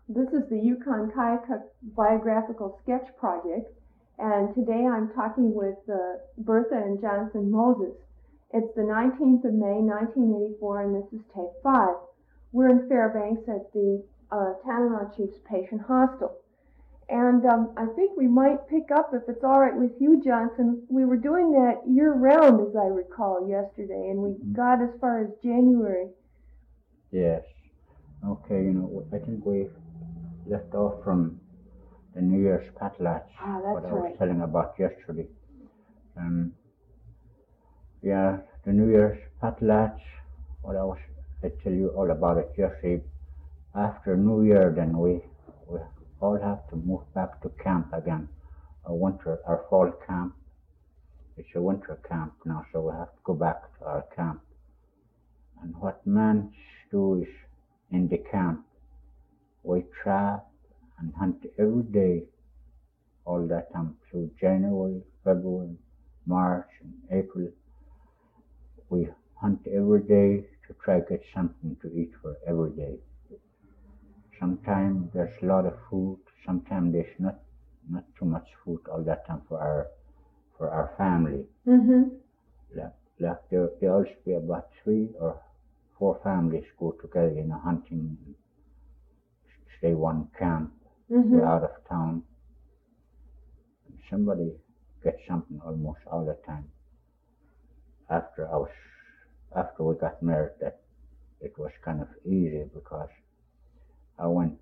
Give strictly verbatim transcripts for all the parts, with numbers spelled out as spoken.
This is the Yukon Kayak Biographical Sketch Project, and today I'm talking with uh, Bertha and Jonathan Moses. It's the nineteenth of May, nineteen eighty-four, and this is take five. We're in Fairbanks at the uh, Tanana Chiefs Patient Hostel. And um, I think we might pick up, if it's all right with you, Jonathan. We were doing that year-round, as I recall, yesterday, and we mm-hmm. got as far as January. Yes. Okay, you know, I think we left off from the New Year's potlatch, ah, that's what I right. was telling about yesterday. Um, yeah, the New Year's potlatch, what I was, I tell you all about it yesterday. After New Year, then we, we all have to move back to camp again. Our winter, our fall camp. It's a winter camp now, so we have to go back to our camp. And what men do is, in the camp, we trap and hunt every day, all that time through January, February, March, and April. We hunt every day to try to get something to eat for every day. Sometimes there's a lot of food, sometimes there's not not too much food all that time for our for our family. Mm-hmm. Like, like there there always be about three or four families go together, you know, hunting, stay one camp, mm-hmm. we're out of town. And somebody gets something almost all the time. After I was, after we got married, that it was kind of easy because I went,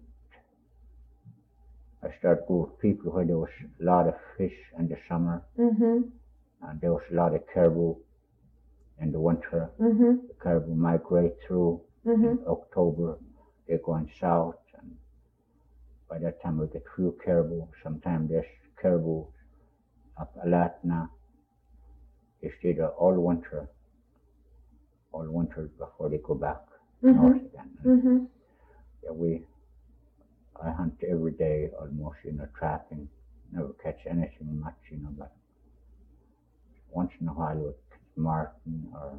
I started going with people where there was a lot of fish in the summer, mm-hmm. and there was a lot of caribou in the winter. Mm-hmm. The caribou migrate through mm-hmm. in October. They're going south, and by that time we get few caribou. Sometimes there's caribou up Alatna. They stay there all winter, all winter before they go back mm-hmm. north again. Mm-hmm. Yeah, we, I hunt every day almost, you know, trapping. Never catch anything much, you know, but once in a while we catch marten or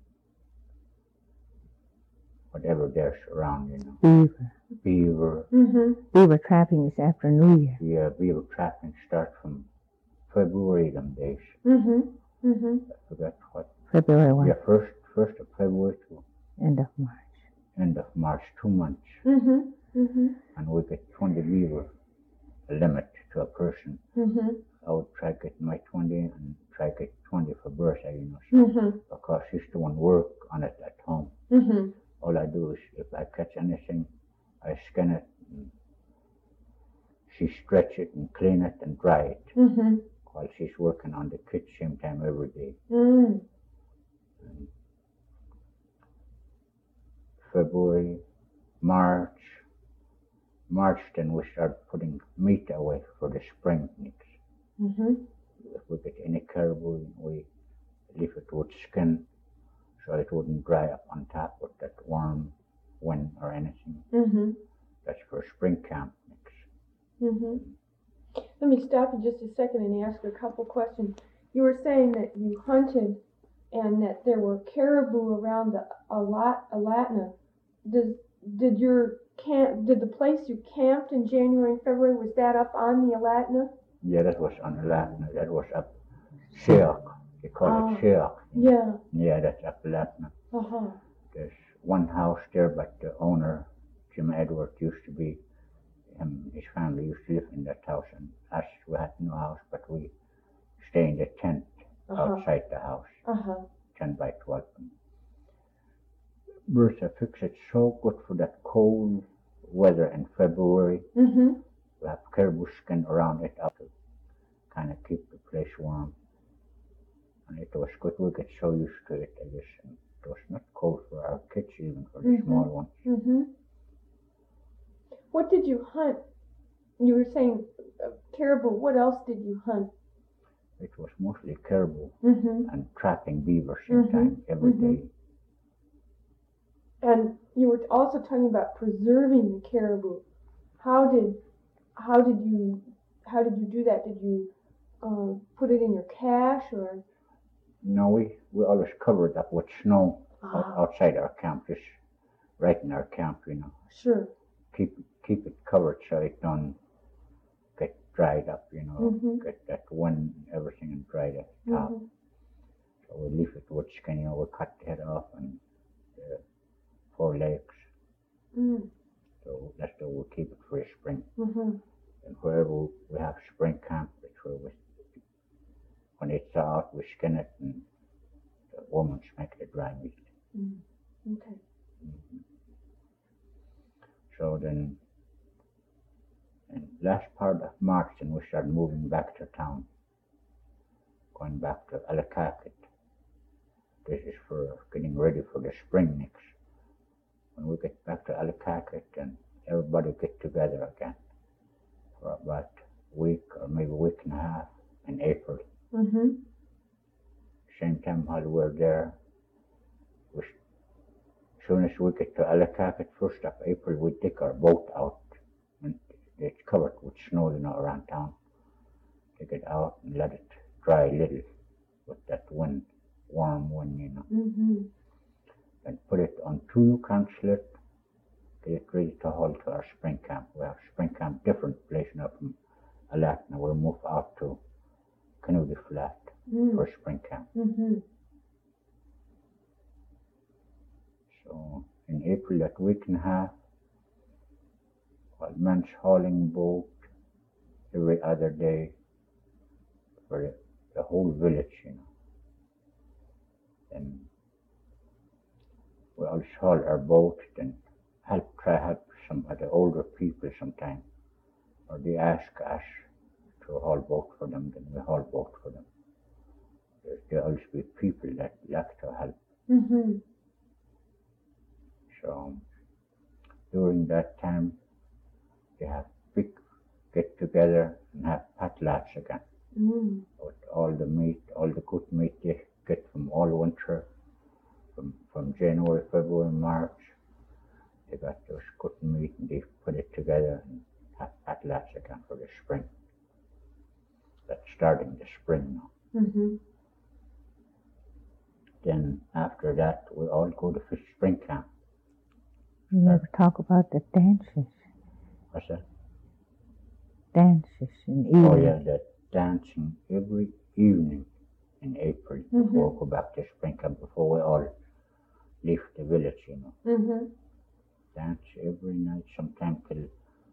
whatever there's around, you know. Beaver. Beaver. Mm-hmm. Beaver trapping is after New Year. Yeah, beaver trapping starts from February them days. Mm-hmm. Mm-hmm. I forget what. February one. Yeah, first first of February to end of March. End of March, two months. Mm-hmm. Mm-hmm. And we get twenty beaver, a limit to a person. Mm-hmm. I would try to get my twenty and try to get twenty for Bertha, you know, so mm-hmm. because she's the one work on it at home. Mm-hmm. All I do is if I catch anything, I skin it, and she stretch it and clean it and dry it mm-hmm. while she's working on the kit same time every day. Mm. And February, March, March then we start putting meat away for the spring next. Mm-hmm. If we get any caribou, we leave it with skin so it wouldn't dry up on top with that warm wind or anything. Mm-hmm. That's for spring camp next. Mm-hmm. Let me stop you just a second and ask a couple questions. You were saying that you hunted and that there were caribou around the Alat Alatna. Does did your camp did the place you camped in January and February, was that up on the Alatna? Yeah, that was on Alatna. That was up Sheok. They call uh, it Sheok. Yeah. Yeah, that's up Alatna. Uh-huh. There's one house there, but the owner, Jim Edwards, used to be, him, his family used to live in that house, and us, we had no house, but we stay in the tent uh-huh. outside the house, uh-huh. ten by twelve. Bertha fixed it so good for that cold weather in February. Mm-hmm. We have caribou skin around it up to kind of keep the place warm. And it was good. We get so used to it, I guess. And it was not cold for our kids, even for the mm-hmm. small ones. Mm-hmm. What did you hunt? You were saying uh, caribou. What else did you hunt? It was mostly caribou mm-hmm. and trapping beaver same mm-hmm. time, every mm-hmm. day. And you were also talking about preserving the caribou. How did how did you how did you do that? Did you uh, put it in your cache or? No, we, we always covered up with snow ah. outside our camp, just right in our camp, you know. Sure. Keep keep it covered so it don't get dried up, you know, Mhm. get that wind, everything and dried at the top. Mhm. So we leave it wood skin, you know, we cut the head off and the four legs. Mm. So that's how we keep it for the spring. Mhm. And wherever we have spring camp, it's where we, when it's out, we skin it and the women make the dry meat. Mm. Okay. So then, in last part of March, then we start moving back to town, going back to Allakaket. This is for getting ready for the spring next. When we get back to Allakaket, then everybody get together again for about a week or maybe a week and a half in April. Mhm. Same time while we're there, we, as soon as we get to Allakaket, first of April, we take our boat out. And it's covered with snow, you know, around town. Take it out and let it dry a little with that wind, warm wind, you know. Mhm. And put it on two Yukon sled, get it ready to haul to our spring camp. We have spring camp different place now from Alatna. We'll move out to Canody Flat Mm. for spring camp. Mhm. So in April, that week and a half, while men's hauling boat every other day for the, the whole village, you know. And we also haul our boat and help try help some of the older people sometimes, or they ask us to haul boat for them, then we haul boat for them. There, there also be people that like to help. Mhm. So during that time, they have big get together and have potlatch again Mm. with all the meat, all the good meat they get from all winter, from from January, February, March. They got those good meat and they put it together and have potlatch again for the spring. That's starting the spring now. Mhm. Then after that, we all go to fish spring camp. You never talk about the dances. What's that? Dances in Oh evening. yeah, that dancing every evening in April Mhm. before we go back to spring camp, before we all leave the village, you know. Mhm. Dance every night, sometime till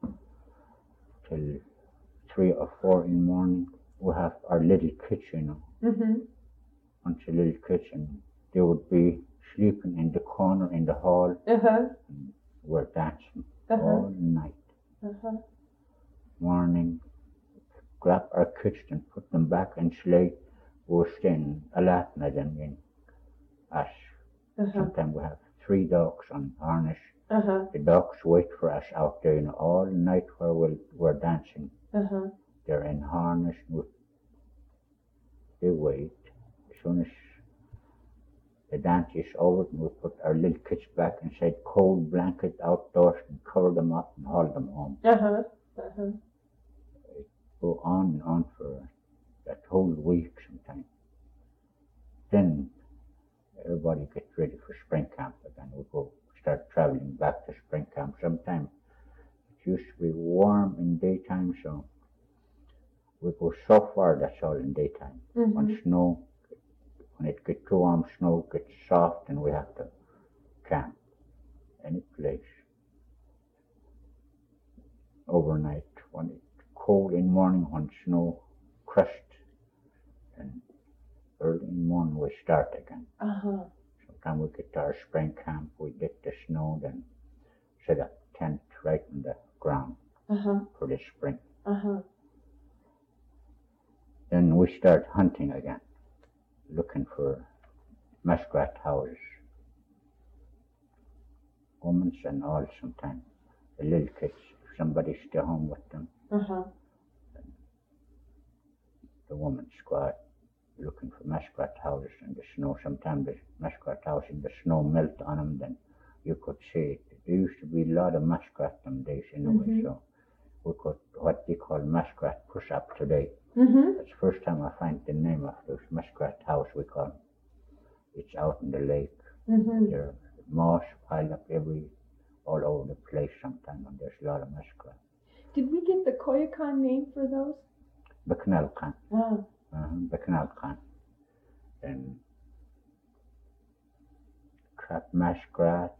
till three or four in the morning. We have our little kitchen, you know. Mhm. Once a little kitchen, they would be sleeping in the corner in the hall. Uh-huh. We're dancing Uh-huh. all night. Uh-huh. Morning, grab our kids and put them back in sleigh. We're staying a lot more than in us. Uh-huh. Sometimes we have three dogs on harness. Uh-huh. The dogs wait for us out there, you know, all night while we're, we're dancing. Uh-huh. They're in harness. We, they wait. As soon as the dance is over, we put our little kids back inside cold blanket outdoors and cover them up and haul them home. Uh-huh. Uh-huh. Go on and on for that whole week sometimes. Then everybody gets ready for spring camp again. We go start traveling back to spring camp. Sometimes it used to be warm in daytime, so we go so far that's all in daytime. Mhm. When snow, when it gets too warm, snow gets soft, and we have to camp any place overnight. When it's cold in the morning, when snow crushed, and early in the morning we start again. Uh-huh. Sometimes we get to our spring camp, we get the snow, then set up tent right on the ground Uh-huh. for the spring. Uh-huh. Then we start hunting again, looking for muskrat houses. Women and all sometimes. The little kids, if somebody stay home with them, Uh-huh. the women squad looking for muskrat houses in the snow. Sometimes the muskrat house in the snow melt on them, then you could see it. There used to be a lot of muskrat them days anyway, Mhm. so we could what they call muskrat push up today. Mhm. That's the first time I find the name of those muskrat house we call them. It's out in the lake. Mhm. There's moss piled up every all over the place sometimes when there's a lot of muskrat. Did we get the Koyukon name for those? Bacanalcan. Ah. Uh-huh, Bacanalcan. And trap muskrat.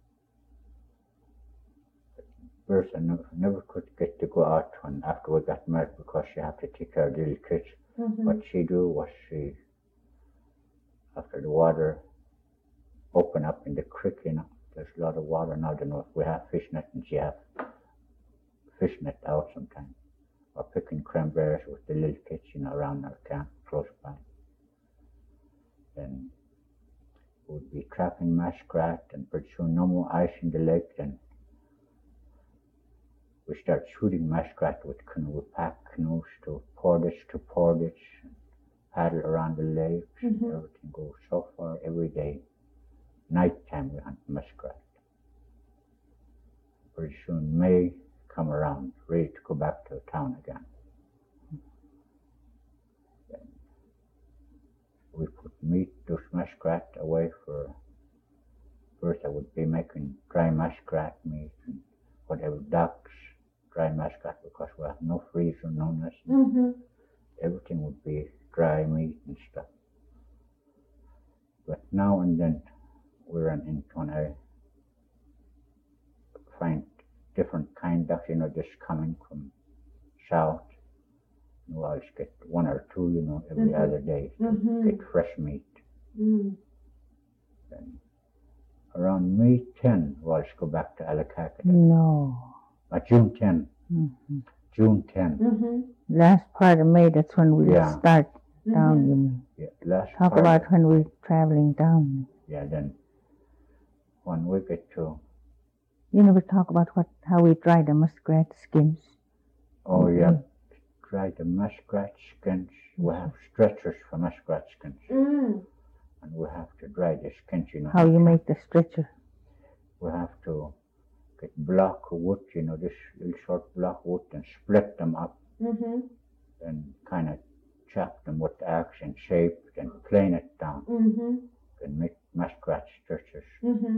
Bertha never, never could get to go out when after we got married because she had to take care of the little kids. Mm-hmm. What she do was she, after the water open up in the creek, you know, there's a lot of water now. I don't know if we have fish net and she have fish net out sometimes. Or picking cranberries with the little kids, you know, around our camp close by. Then we'd be trapping muskrat and pretty soon no more ice in the lake. Then we start shooting muskrat with canoe. We pack canoes to Portage to Portage, paddle around the lakes, Mm-hmm. and everything goes so far every day. Nighttime we hunt muskrat. Pretty soon May come around, ready to go back to town again. Then we put meat, those muskrat away for Bertha would be making dry muskrat meat and whatever, ducks, dry muskrat, because we have no freezer, no nothing. Mm-hmm. Everything would be dry meat and stuff. But now and then we run into when I find different kind ducks, you know, just coming from south. We'll always get one or two, you know, every Mhm. other day to Mhm. get fresh meat. Mm. Then around May tenth, we'll always go back to Alakaka. No. Uh, June tenth. Mm-hmm. June tenth. Mm-hmm. Last part of May, that's when we Yeah. start down, Mm-hmm. you mean. Yeah, last Talk part, about when we're traveling down. yeah, then when we get to, You never talk about what how we dry the muskrat skins. oh yeah, Mhm. dry the muskrat skins. We have stretchers for muskrat skins. Mm. And we have to dry the skins, you know. How you make the stretcher. We have to get block of wood, you know, this little short block of wood, and split them up Mm-hmm. and kind of chop them with the axe and shape and plane it down Mm-hmm. and make muskrat stretchers. Mm-hmm.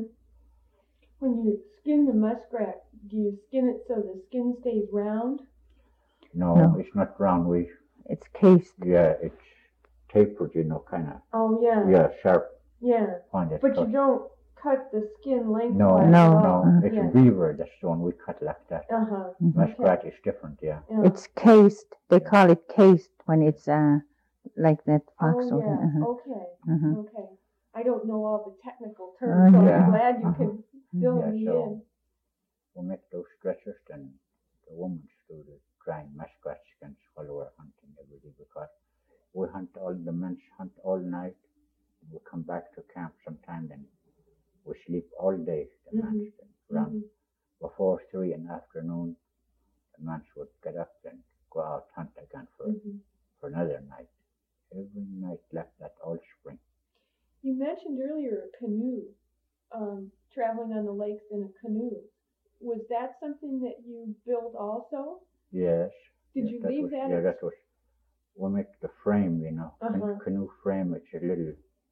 When you skin the muskrat, do you skin it so the skin stays round? No, No. it's not round. We, It's cased. yeah, it's tapered, you know, kind of, Oh yeah. yeah, sharp Yeah. pointed. But you cut. don't cut the skin lengthwise No, at No. all. no, it's Yeah. beaver. That's the one we cut like that. Uh-huh. Mhm. Muskrat is different, yeah. Yeah. It's cased. They call it cased when it's uh like that fox. Oh or- yeah. uh-huh. Okay. Uh-huh. Okay. I don't know all the technical terms, so yeah. I'm glad you Uh-huh. can fill Yeah, me so in. we make those stretchers, then the women do the drying muskrat skins while we're hunting every day, because we hunt all the men hunt all night. We come back to camp sometime, then we sleep all day. The Mhm. men around Mhm. before three in the afternoon, the men would get up and go out hunt again for Mhm. for another night. Every night like that all spring. You mentioned earlier a canoe, um, traveling on the lakes in a canoe. Was that something that you built also? Yes. Did yes, you that leave was, that Yeah, at- that was. We make the frame, you know, can- Uh-huh. canoe frame. It's a little,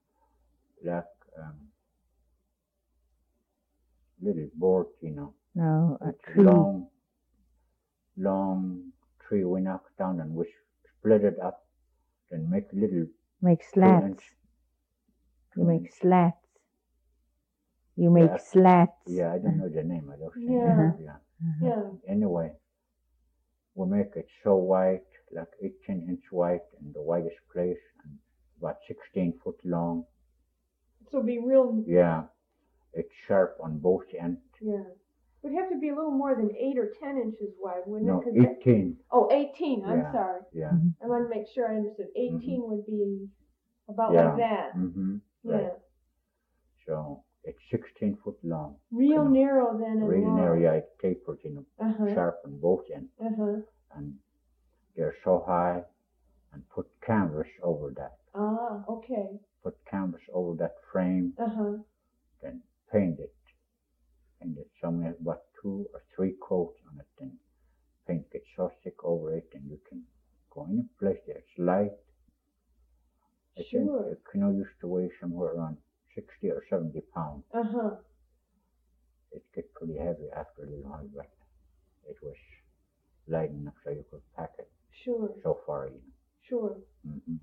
like, um, little board, you know. No, a It's a tree. long, long tree we knock down and we split it up, then make little Make two slats. inch. You make slats. You make Yeah. slats. Yeah, I don't know the name of those things. Yeah. Yeah. Uh-huh. Yeah. Anyway, we make it so white, like eighteen inch white in the whitest place, and about sixteen foot long. So be real. Yeah, it's sharp on both ends. Yeah. It would have to be a little more than eight or ten inches wide, wouldn't No, it? 'Cause that- eighteen. oh, eighteen. I'm Yeah. sorry. Yeah. I want to make sure I understood. eighteen would be about Yeah. like that. Mm-hmm. Yeah. Right. So it's sixteen foot long. Real Canoe. narrow then and Really long. narrow, yeah, it's tapered, you know, Uh-huh. sharp on both ends, Uh-huh. and they're so high, and put canvas over that. Ah, okay. Put canvas over that frame, Uh-huh. then paint it. Paint it somewhere about two or three coats on it, and paint gets so thick over it, and you can go in a place there. It's light. I Sure. think a canoe used to weigh somewhere around sixty or seventy pounds. Uh-huh. it get pretty heavy after a little while, but it was light enough so you could pack it Sure, so far, you sure. know. hmm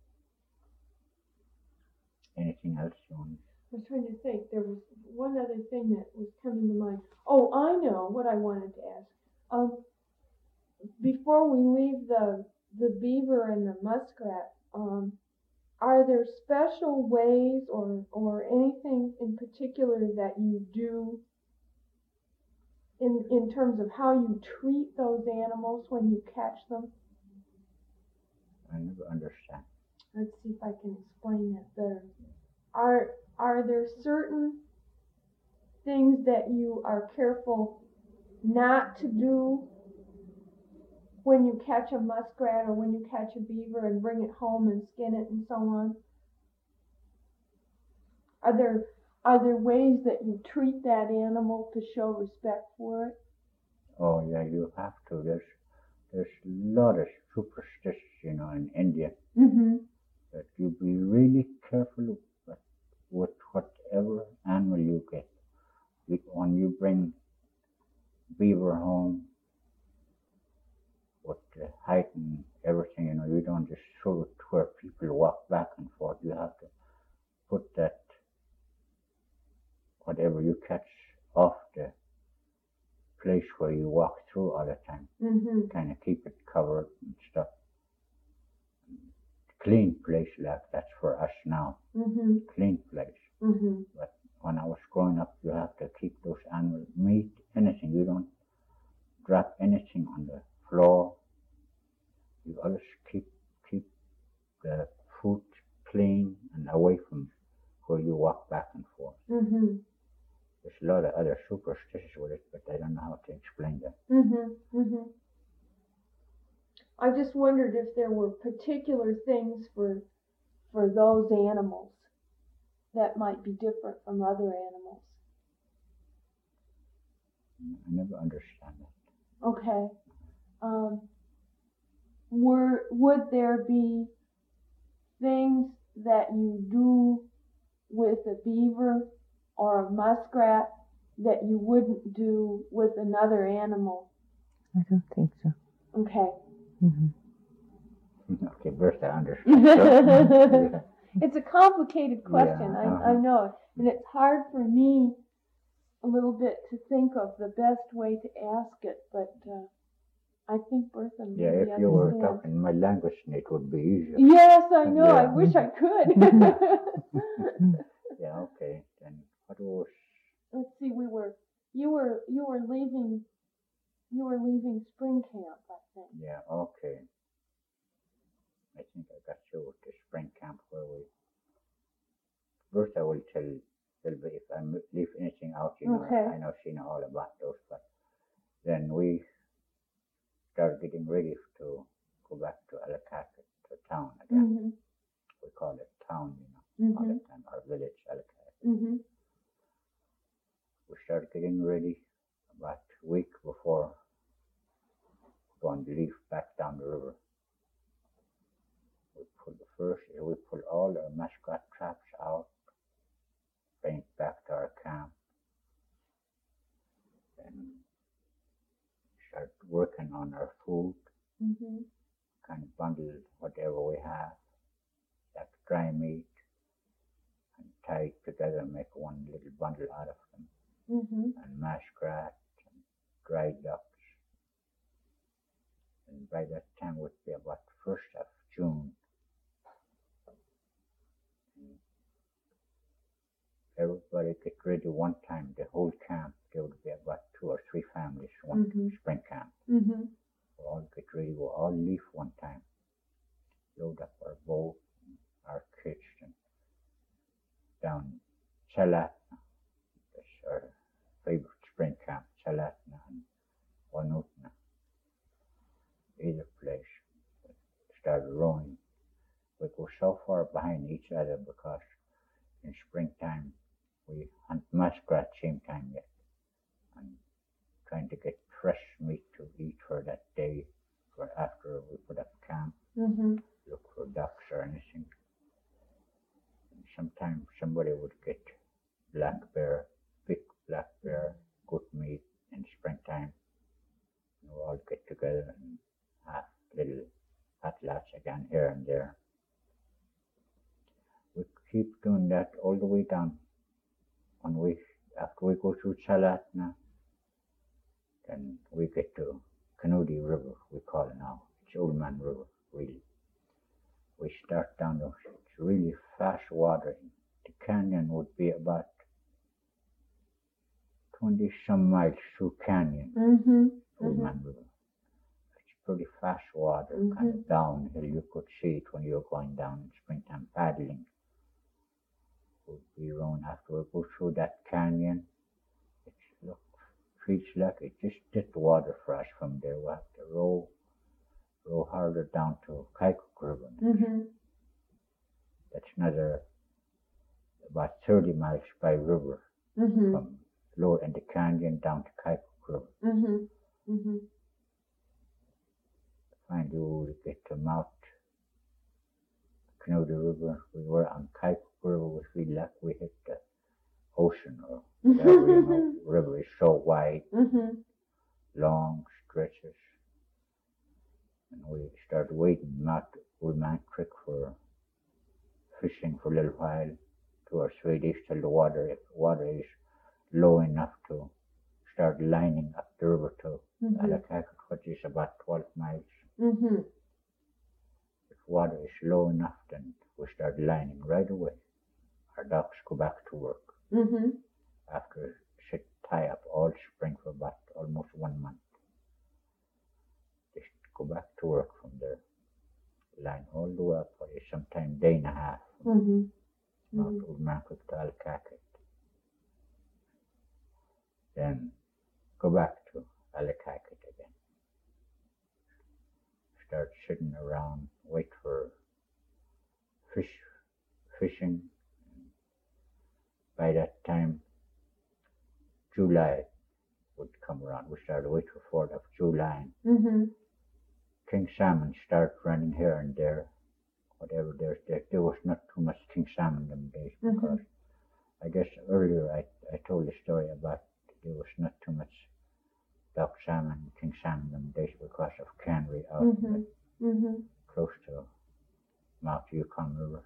Anything else you want? I was trying to think. There was one other thing that was coming to mind. Oh, I know what I wanted to ask. Um, before we leave the the beaver and the muskrat, um, are there special ways or or anything in particular that you do in in terms of how you treat those animals when you catch them? I never understand. Let's see if I can explain that better. Are are there certain things that you are careful not to do when you catch a muskrat or when you catch a beaver and bring it home and skin it and so on? Are there are there ways that you treat that animal to show respect for it? Oh yeah, you have to. There's there's a lot of superstitions, you know, in India Mm-hmm. that you be really careful with, with whatever animal you get. When you bring beaver home with the height and everything, you know, you don't just throw it where people walk back and forth. You have to put that whatever you catch off the place where you walk through all the time. Mm-hmm. Kind of keep it covered and stuff. Clean place like that's for us now. Mm-hmm. Clean place. Mm-hmm. But when I was growing up, you have to keep those animals, meat, anything. You don't drop anything on the floor. You always keep keep the food clean and away from where you walk back and forth. Mm-hmm. There's a lot of other superstitions with it, but I don't know how to explain that. Mm-hmm. Mm-hmm. I just wondered if there were particular things for for those animals that might be different from other animals. I never understand that. Okay. Um, were would there be things that you do with a beaver or a muskrat that you wouldn't do with another animal? I don't think so. Okay. Mm-hmm. Okay, Bertha understands. It's a complicated question, Yeah, I, uh-huh. I know, and it's hard for me a little bit to think of the best way to ask it, but uh, I think Bertha maybe Yeah, if you were understands. talking my language, it would be easier. Yes, I know. I Yeah. wish I could. Yeah, okay. Then what was? Let's see. We were you were you were leaving you were leaving spring camp, I think. Yeah, okay. I think I got you with the spring camp where we. Bertha will tell tell me if I leave anything out. You know, Okay. I know she know all about those, but then we started getting ready to go back to Ellicott, to town again. Mm-hmm. We call it town, you know, all Mm-hmm. the time, our village, Ellicott. Mm-hmm. We started getting ready about a week before going to leave back down the river. We pulled the first, we pulled all our muskrat traps out, bring it back to our camp, and start working on our food, Mm-hmm. kind of bundle whatever we have, like dry meat, and tie it together and make one little bundle out of them, Mm-hmm. and muskrat, and dried ducks. And by that time would be about the first of June. And everybody get ready one time, the whole camp. There would be about two or three families, one Mm-hmm. spring camp. Mm-hmm. We all get ready, we all leave one time. Load up our boat, our kids, and down Chalatna. That's our favorite spring camp, Chalatna and Wanutna. Either place. Started rowing. We go so far behind each other because in springtime we hunt muskrat same time yet, and trying to get fresh meat to eat for that day, for after we put up camp. Mm-hmm. Look for ducks or anything. And sometimes somebody would get black bear, big black bear, together and have little potlatch again here and there. We keep doing that all the way down. When we, after we go through Chalatna, then we get to Canody River, we call it now. It's Old Man River, really. We start down the, it's really fast water. The canyon would be about twenty some miles through canyon, Mm-hmm. Old Mhm. Man River. It's pretty fast water, Mhm. kind of downhill. You could see it when you're going down in springtime paddling. We'll be around after we go through that canyon. It look, feels like it just did the water for us from there. We have to row, row harder down to Kaikouk River. Mm-hmm. That's another about thirty miles by river Mm-hmm. from lower in the canyon down to Kaikouk River. Mm-hmm. Mm-hmm. Finally, we would get to Mount Canody River. We were on Kaikouk River, we feel like we hit the ocean or whatever, you know. River is so wide, Mm-hmm. long stretches. And we started waiting Mount Woodman Creek for fishing for a little while, two or three days till the water, if the water is low enough to start lining up the river to Mm-hmm. Alakakak, which is about twelve miles. Mm-hmm. If water is low enough, then we start lining right away. Our ducks go back to work Mm-hmm. after sit tie up all spring for about almost one month. Just go back to work from there. Line all the way up for sometime day and a half from Mm-hmm. Mount Woodman Creek to Alakakak. Then go back to Alakakak again. Start sitting around, wait for fish, fishing. By that time, July would come around. We started waiting for fourth of July. Mm-hmm. King salmon start running here and there. Whatever there's there, there was not too much king salmon them days Mhm. because I guess earlier I, I told the story about there was not too much duck salmon, king salmon them days because of cannery out in the Mm-hmm. Mm-hmm. close to Mount Yukon River.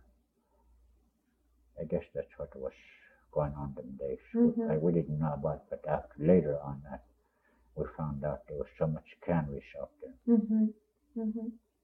I guess that's what was going on them days. Mhm. We, I, we didn't know about it, but after later on that, we found out there was so much canneries out there. Mm-hmm. Mm-hmm.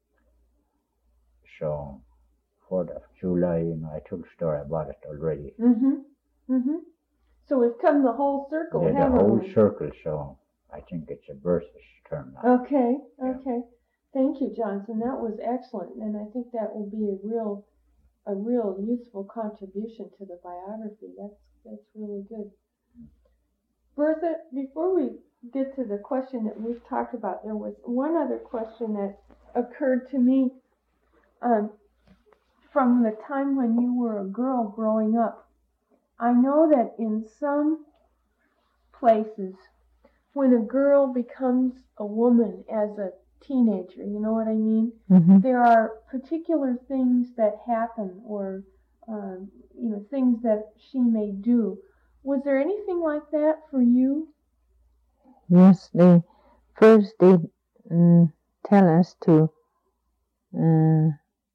So, fourth of July, you know, I told a story about it already. Mm-hmm. Mm-hmm. So we've come the whole circle, Yeah, the haven't whole we? circle, so I think it's a Bertha's turn now. Okay, Yeah. okay. Thank you, Johnson. That was excellent, and I think that will be a real, a real useful contribution to the biography. That's that's really good. Bertha, before we get to the question that we've talked about, there was one other question that occurred to me. Um, from the time when you were a girl growing up, I know that in some places, when a girl becomes a woman as a teenager, you know what I mean? Mm-hmm. There are particular things that happen, or um, you know, things that she may do. Was there anything like that for you? Yes, they first they mm, tell us to uh,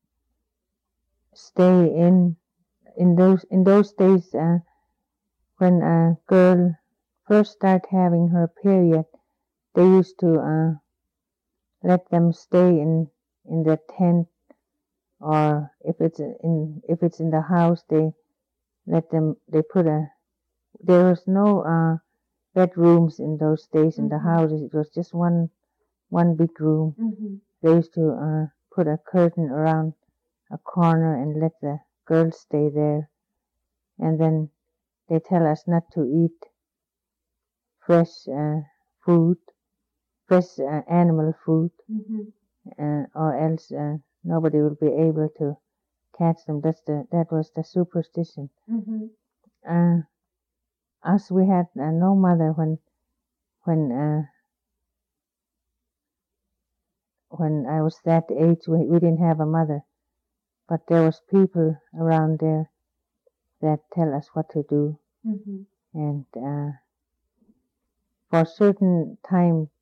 stay in in those in those days uh, when a girl first start having her period. They used to uh, let them stay in in the tent, or if it's in if it's in the house, they let them. They put a. There was no uh, bedrooms in those days in the Mhm. houses. It was just one one big room. Mm-hmm. They used to uh, put a curtain around a corner and let the girls stay there. And then they tell us not to eat fresh uh, food, fresh uh, animal food, Mm-hmm. uh, or else uh, nobody will be able to catch them. That's the that was the superstition. Mm-hmm. Uh, us we had uh, no mother when when uh, when I was that age. We, we didn't have a mother, but there was people around there that tell us what to do, Mm-hmm. and uh, for a certain time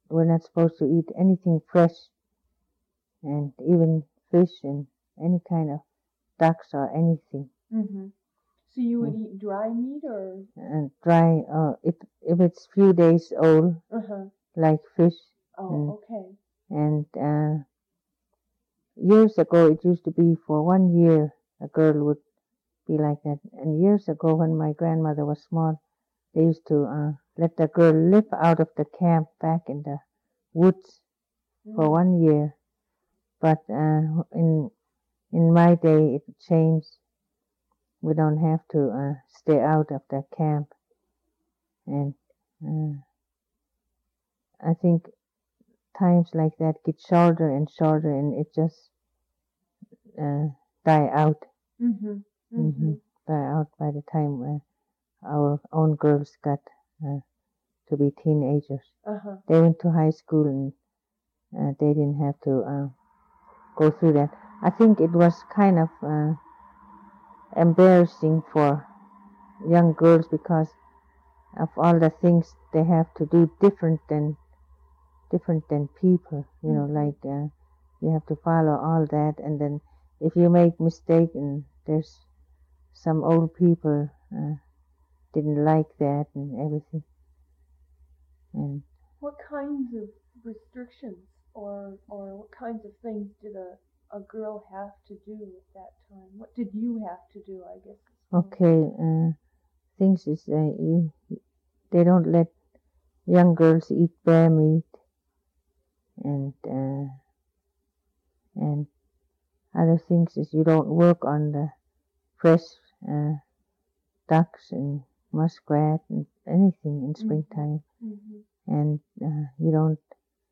we're not supposed to eat anything fresh, and even fish and any kind of ducks or anything. Mm-hmm. So you would eat dry meat or? And dry, uh, it, if it's few days old, Uh-huh. like fish. Oh, and, okay. And uh, years ago, it used to be for one year, a girl would be like that. And years ago, when my grandmother was small, they used to uh, let the girl live out of the camp back in the woods Mm. for one year. But uh, in in my day, it changed. We don't have to uh, stay out of the camp. And uh, I think times like that get shorter and shorter, and it just uh, die out. Mm-hmm. Mm-hmm. Mm-hmm. Die out by the time uh, our own girls got uh, to be teenagers. Uh-huh. They went to high school, and uh, they didn't have to uh, go through that. I think it was kind of uh, embarrassing for young girls because of all the things they have to do different than different than people. You know, Mhm. like uh, you have to follow all that, and then if you make mistake, and there's some old people uh, didn't like that and everything. And what kinds of restrictions or or what kinds of things did a a girl have to do at that time? What did you have to do? I guess. Okay, uh, things is uh, you, they don't let young girls eat bear meat, and uh, and other things is you don't work on the fresh uh, ducks and muskrat and anything in springtime, Mm-hmm. and uh, you don't.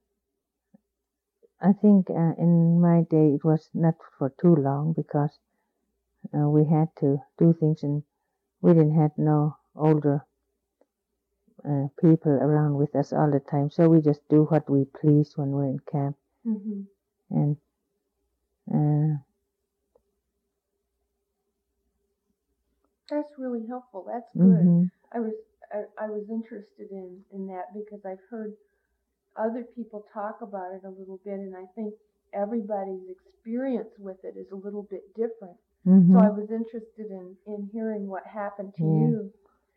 I think uh, in my day it was not for too long because uh, we had to do things, and we didn't have no older uh, people around with us all the time, so we just do what we please when we're in camp. Mm-hmm. And uh, that's really helpful. That's good. mm-hmm. I was I, I was interested in in that because I've heard other people talk about it a little bit, and I think everybody's experience with it is a little bit different. Mm-hmm. So I was interested in in hearing what happened to Yeah. you.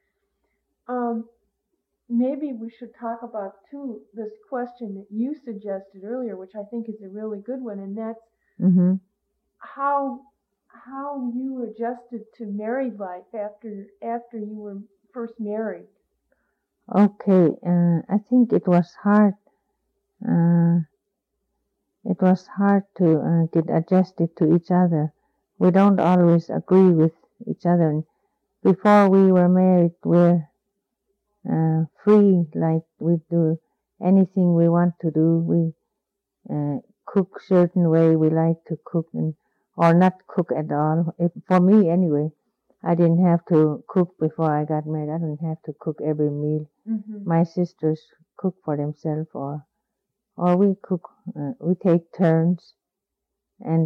Um, maybe we should talk about too this question that you suggested earlier, which I think is a really good one, and that's Mm-hmm. how how you adjusted to married life after after you were first married. Okay, uh, I think it was hard. Uh, it was hard to uh, get adjusted to each other. We don't always agree with each other. And before we were married, we're uh, free, like we do anything we want to do. We uh, cook certain way we like to cook, and or not cook at all. If, for me, anyway, I didn't have to cook before I got married. I didn't have to cook every meal. Mm-hmm. My sisters cook for themselves, or or we cook. Uh, we take turns. And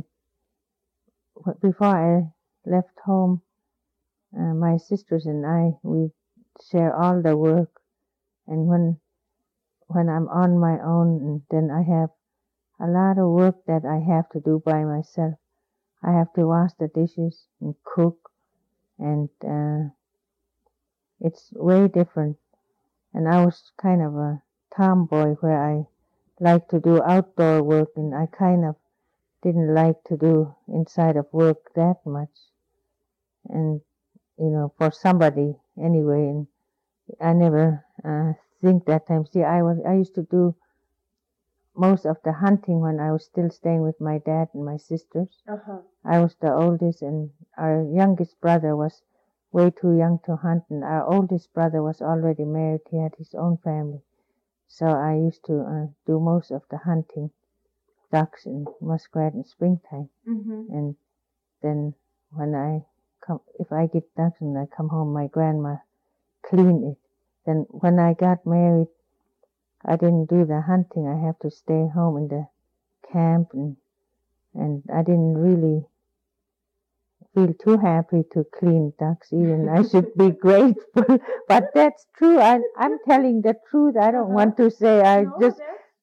wh- before I left home, uh, my sisters and I we share all the work. And when when I'm on my own, then I have a lot of work that I have to do by myself. I have to wash the dishes and cook, and uh, it's way different. And I was kind of a tomboy where I like to do outdoor work, and I kind of didn't like to do inside of work that much. And you know, for somebody anyway, and I never uh, think that time. See, I was I used to do most of the hunting when I was still staying with my dad and my sisters. Uh-huh. I was the oldest, and our youngest brother was way too young to hunt, and our oldest brother was already married. He had his own family. So I used to uh, do most of the hunting, ducks and muskrat in springtime. Mm-hmm. And then when I come, if I get ducks and I come home, my grandma clean it. Then when I got married, I didn't do the hunting. I have to stay home in the camp, and and I didn't really feel too happy to clean ducks. Even I should be grateful, but that's true. I, I'm telling the truth. I don't Uh-huh. want to say I no, just that's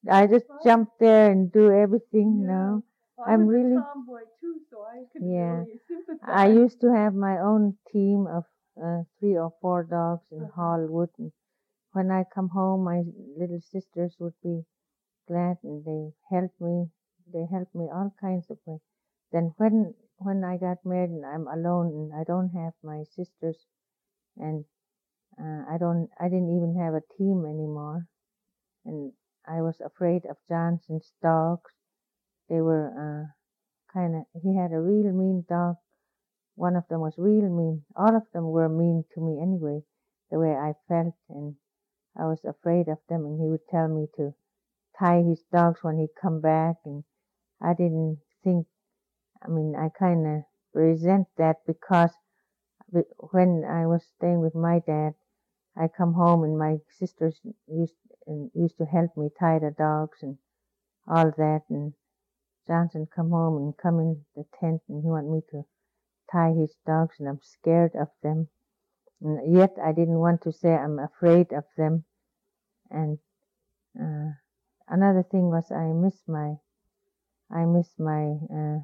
I just jump there and do everything Yeah. now. Well, I I'm was really- a tomboy too, so I could Yeah. really sympathize. I used to have my own team of uh, three or four dogs in Uh-huh. Hallwood. And when I come home, my little sisters would be glad and they helped me. They helped me all kinds of ways. Then when when I got married and I'm alone and I don't have my sisters and uh, I don't I didn't even have a team anymore, and I was afraid of Johnson's dogs. They were uh, kind of he had a real mean dog. One of them was real mean. All of them were mean to me anyway, the way I felt, and I was afraid of them. And he would tell me to tie his dogs when he come back, and I didn't think. I mean, I kind of resent that because when I was staying with my dad, I come home and my sisters used and used to help me tie the dogs and all that. And Johnson come home and come in the tent and he want me to tie his dogs, and I'm scared of them. And yet I didn't want to say I'm afraid of them. And uh, another thing was I miss my I miss my uh,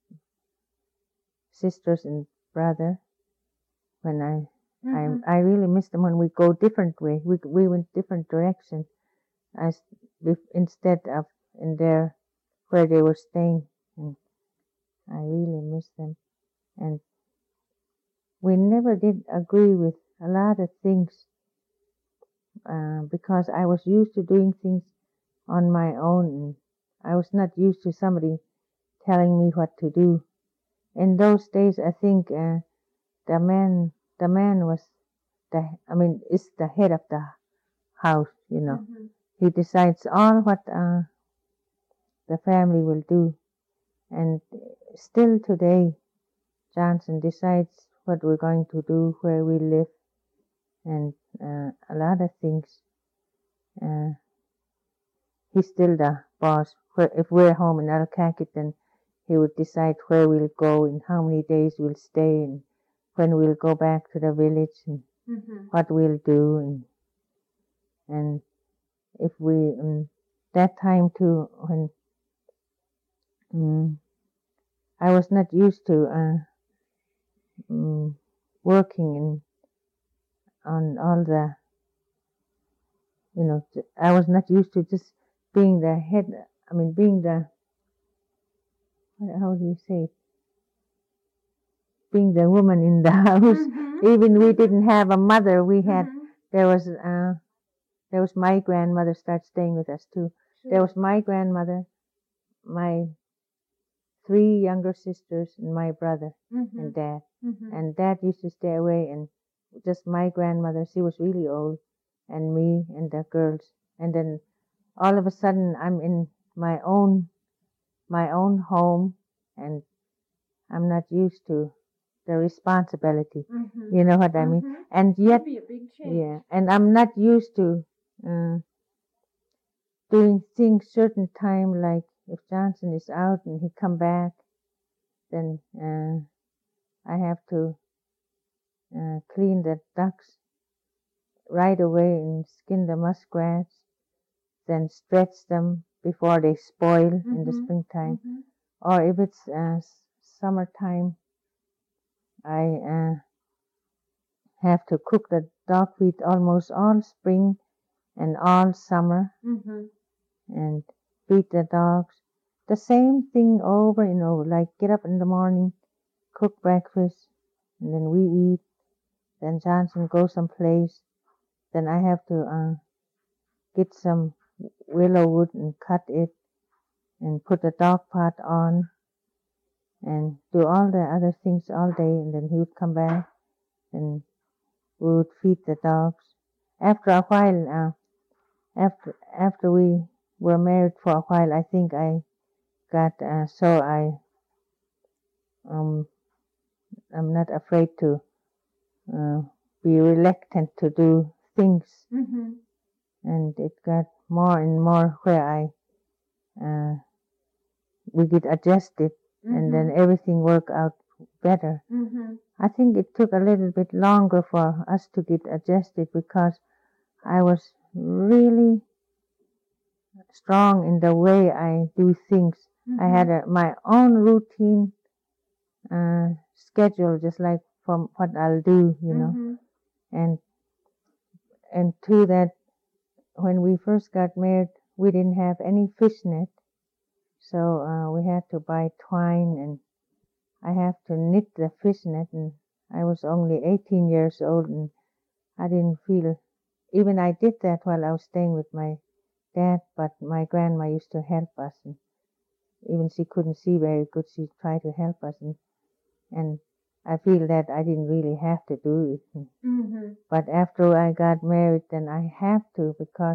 sisters and brother when I Mhm. I I really miss them when we go different way. We we went different direction as instead of in there where they were staying, and I really miss them. And we never did agree with a lot of things uh, because I was used to doing things on my own, and I was not used to somebody telling me what to do. In those days, I think uh, the man the man was the I mean is the head of the house, you know. Mhm. He decides all what uh, the family will do. And still today, Johnson decides what we're going to do, where we live, and uh, a lot of things. Uh, he's still the boss. If we're home in Alcaquet, then he would decide where we'll go and how many days we'll stay and when we'll go back to the village and Mhm. what we'll do. And and if we, um, that time too, when um, I was not used to uh, um, working in on all the, you know, I was not used to just being the head, I mean, being the, how do you say it? Being the woman in the house. Mhm. Even we didn't have a mother. We had, Mhm. there was, uh, there was my grandmother started staying with us too. Sure. There was my grandmother, my three younger sisters, and my brother Mhm. and dad. Mhm. And dad used to stay away, and just my grandmother, she was really old, and me and the girls. And then all of a sudden I'm in my own my own home, and I'm not used to the responsibility. Mhm. You know what I mean? Mhm. And yet, That'd be a big change. yeah, and I'm not used to uh, doing things certain time. Like if Johnson is out and he come back, then uh, I have to uh, clean the ducks right away and skin the muskrats, then stretch them before they spoil mm-hmm. in the springtime. Mm-hmm. Or if it's uh, summertime, I uh, have to cook the dog feed almost all spring and all summer, mm-hmm. and feed the dogs. The same thing over and over, like get up in the morning, cook breakfast, and then we eat. Then Johnson goes someplace. Then I have to uh, get some willow wood and cut it and put the dog pot on and do all the other things all day. And then he would come back and we would feed the dogs. After a while, uh, after after we were married for a while, I think I got uh, so I um I'm not afraid to uh, be reluctant to do things, mm-hmm. and it got more and more where I uh, we get adjusted, mm-hmm. and then everything worked out better. Mm-hmm. I think it took a little bit longer for us to get adjusted because I was really strong in the way I do things. Mm-hmm. I had a, my own routine uh, schedule, just like from what I'll do, you know. Mm-hmm. And and to that, when we first got married, we didn't have any fishnet, so uh, we had to buy twine, and I have to knit the fishnet, and I was only eighteen years old, and I didn't feel, even I did that while I was staying with my dad, but my grandma used to help us, and even she couldn't see very good, she tried to help us, and, and I feel that I didn't really have to do it. Mm-hmm. But after I got married, then I have to, because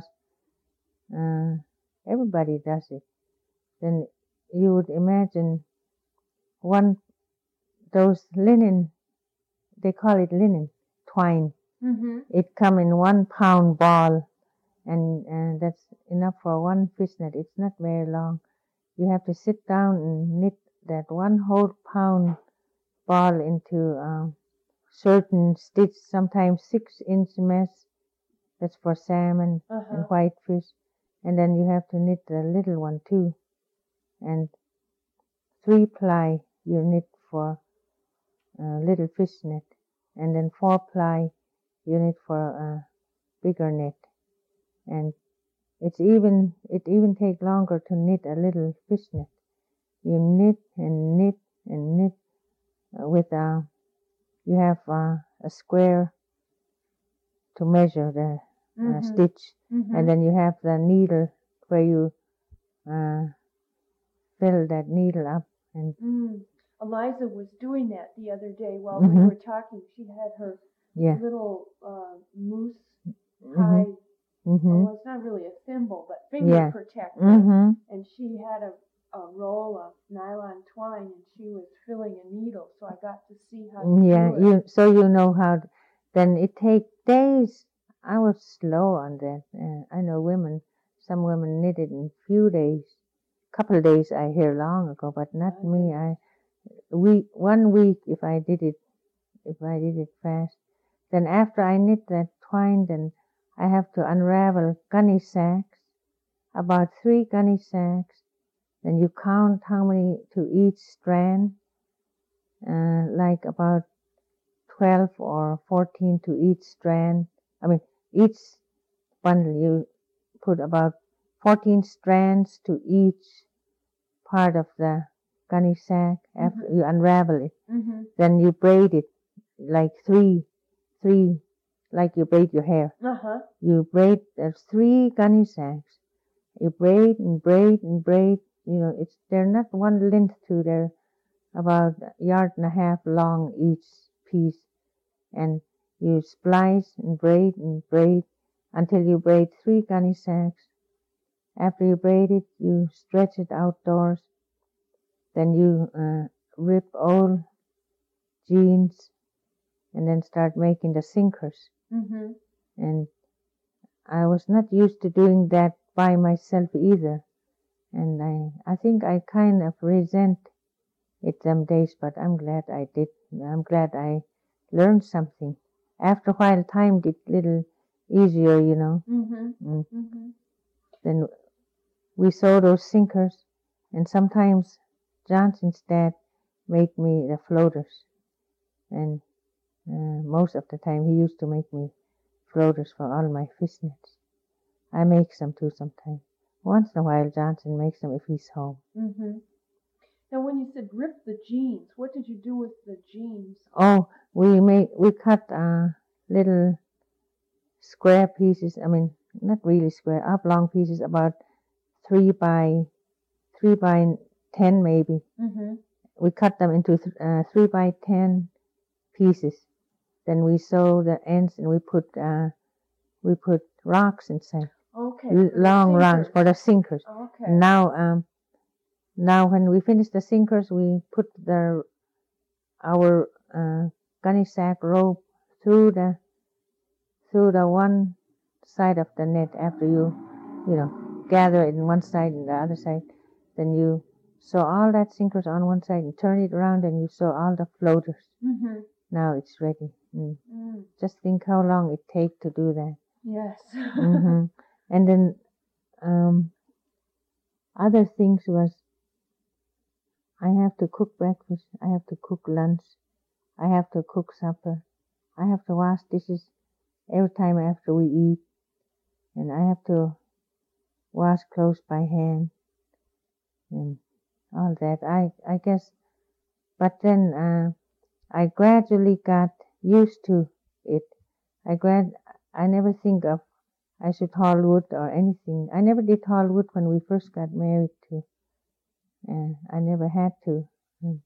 uh, everybody does it. Then you would imagine one, those linen, they call it linen, twine. Mm-hmm. It come in one pound ball, and uh, that's enough for one fishnet. It's not very long. You have to sit down and knit that one whole pound ball into uh, certain stitch, sometimes six inch mesh. That's for salmon Uh-huh. and whitefish. And then you have to knit the little one too. And three ply you knit for uh, little fish net. And then four ply you knit for a bigger net. And it's even, it even take longer to knit a little fish net. You knit and knit and knit uh, with a, you have uh, a square to measure the uh, Mm-hmm. stitch. Mm-hmm. And then you have the needle where you uh, fill that needle up. And Mm. Eliza was doing that the other day while Mhm. we were talking. She had her yeah. little uh, moose Mhm. hide. Mhm. Well, it's not really a thimble, but finger Yeah. protector. Mhm. And she had a, a roll of nylon twine, and she was filling a needle. So I got to see how you Yeah. do it. You so you know how. Then it take days. I was slow on that. Uh, I know women. Some women knit it in few days. Couple of days I hear long ago, but not I me. didn't. I week one week if I did it if I did it fast. Then after I knit that twine, then I have to unravel gunny sacks, about three gunny sacks. Then you count how many to each strand, uh, like about twelve or fourteen to each strand. I mean, each bundle you put about fourteen strands to each part of the gunny sack after Mhm. you unravel it. Mm-hmm. Then you braid it like three, three, like you braid your hair. Uh-huh. You braid, there's three gunny sacks. You braid and braid and braid. You know, it's they're not one length to, they're about a yard and a half long each piece. And you splice and braid and braid until you braid three gunny sacks. After you braid it, you stretch it outdoors. Then you uh, rip old jeans and then start making the sinkers. Mm-hmm. And I was not used to doing that by myself either. And I, I think I kind of resent it them days, but I'm glad I did. I'm glad I learned something. After a while, time get little easier, you know. Mm-hmm. Mm. Mm-hmm. Then we sew those sinkers, and sometimes Johnson's dad make me the floaters. And uh, most of the time, he used to make me floaters for all my fish nets. I make some too sometimes. Once in a while, Johnson makes them if he's home. Mm-hmm. Now, when you said rip the jeans, what did you do with the jeans? Oh, we make we cut uh, little square pieces. I mean, not really square, oblong pieces, about three by three by ten maybe. Mm-hmm. We cut them into th- uh, three by ten pieces. Then we sew the ends and we put uh, we put rocks inside, Okay. L- for the long rocks sinkers. for the sinkers. Okay. Now, um, now when we finish the sinkers, we put the our uh, gunny sack rope through the through the one side of the net. After you, you know, gather it in one side and the other side, then you sew all that sinkers on one side and turn it around, and you sew all the floaters. Mm-hmm. Now it's ready. Mm. Mm. Just think how long it takes to do that. Yes. hmm And then um, other things was I have to cook breakfast, I have to cook lunch, I have to cook supper, I have to wash dishes every time after we eat, and I have to wash clothes by hand and all that. I I guess, but then uh, I gradually got used to it. I grad I never think of I should haul wood or anything. I never did haul wood when we first got married too. And I never had to. And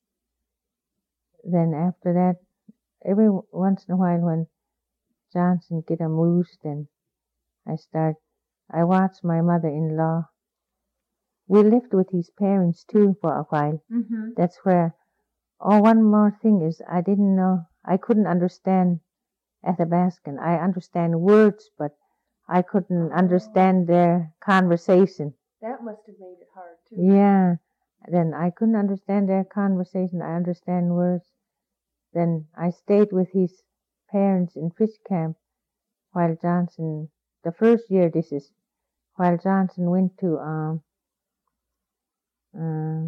then after that, every once in a while when Johnson get a moose, then I start, I watch my mother-in-law. We lived with his parents too for a while. Mm-hmm. That's where, oh, one more thing is I didn't know, I couldn't understand Athabascan. I understand words, but I couldn't understand their conversation. That must have made it hard too. Yeah. Then I couldn't understand their conversation. I understand words. Then I stayed with his parents in fish camp while Johnson, the first year this is, while Johnson went to, um, uh,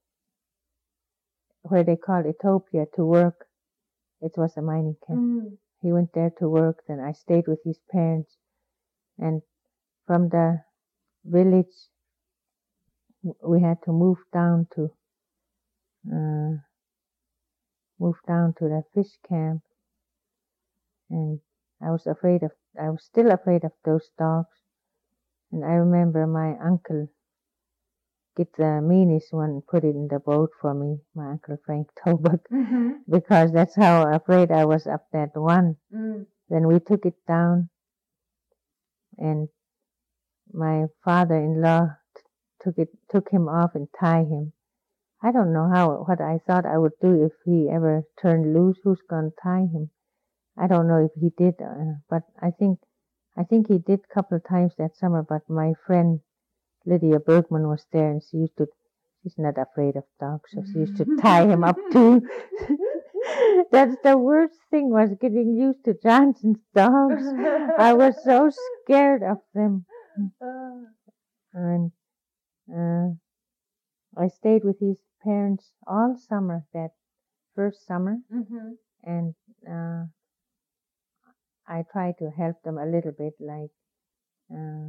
where they call Ethiopia to work. It was a mining camp. Mm. He went there to work. Then I stayed with his parents. And from the village, we had to move down to uh, move down to the fish camp, and I was afraid of I was still afraid of those dogs. And I remember my uncle get the meanest one and put it in the boat for me, my uncle Frank Tobuck, Mm-hmm. because that's how afraid I was of that one. Mm. Then we took it down, and my father-in-law t- took it took him off and tied him. I don't know how, what I thought I would do if he ever turned loose. Who's going to tie him? I don't know if he did, uh, but I think, I think he did a couple of times that summer, but my friend Lydia Bergman was there and she used to, she's not afraid of dogs, so she used to tie him up too. That's the worst thing, was getting used to Johnson's dogs. I was so scared of them. Uh, And, uh, I stayed with his parents all summer, that first summer, mm-hmm. and uh, I tried to help them a little bit, like uh,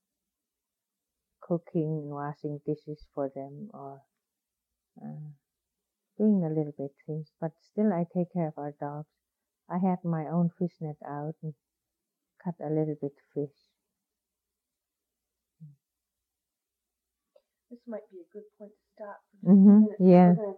cooking and washing dishes for them, or uh, doing a little bit things. But still, I take care of our dogs. I had my own fish net out and cut a little bit fish. This might be a good point to stop. Mm-hmm. Yeah. We're